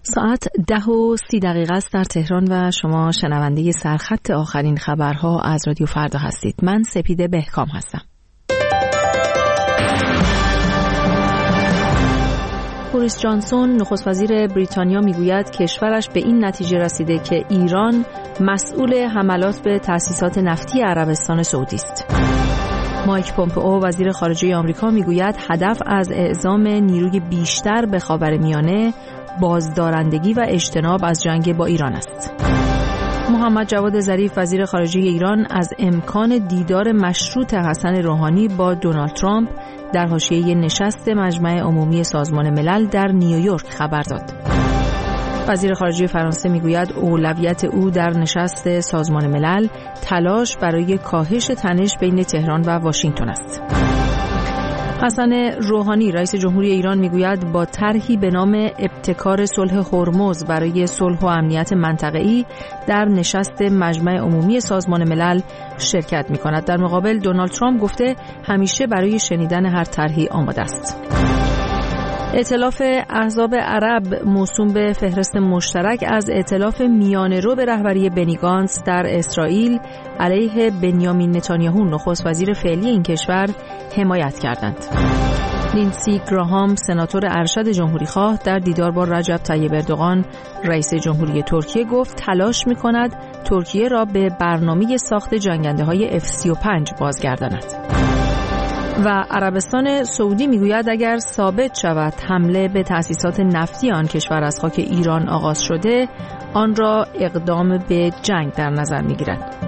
ساعت 10:30 است در تهران و شما شنونده سرخط آخرین خبرها از رادیو فردا هستید. من سپیده بهکام هستم. بوریس جانسون نخست وزیر بریتانیا میگوید کشورش به این نتیجه رسیده که ایران مسئول حملات به تأسیسات نفتی عربستان سعودی است. مایک پومپئو وزیر خارجه آمریکا میگوید هدف از اعزام نیروی بیشتر به خاورمیانه بازدارندگی و اجتناب از جنگ با ایران است. محمد جواد ظریف وزیر خارجه ایران از امکان دیدار مشروط حسن روحانی با دونالد ترامپ در حاشیه نشست مجمع عمومی سازمان ملل در نیویورک خبر داد. وزیر خارجه فرانسه میگوید اولویت او در نشست سازمان ملل تلاش برای کاهش تنش بین تهران و واشنگتن است. حسن روحانی رئیس جمهوری ایران میگوید با طرحی به نام ابتکار صلح هرمز برای صلح و امنیت منطقه‌ای در نشست مجمع عمومی سازمان ملل شرکت می‌کند. در مقابل دونالد ترامپ گفته همیشه برای شنیدن هر طرحی آماده است. ائتلاف احزاب عرب موسوم به فهرست مشترک از ائتلاف میانه‌رو به رهبری بنی گانتز در اسرائیل علیه بنیامین نتانیاهو نخست وزیر فعلی این کشور حمایت کردند. لینسی گراهام سناتور ارشد جمهوریخواه در دیدار با رجب طیب اردوغان رئیس جمهوری ترکیه گفت تلاش می‌کند ترکیه را به برنامه ساخت جنگنده‌های F-35 بازگرداند. و عربستان سعودی میگوید اگر ثابت شود حمله به تأسیسات نفتی آن کشور از خاک ایران آغاز شده آن را اقدام به جنگ در نظر میگیرد.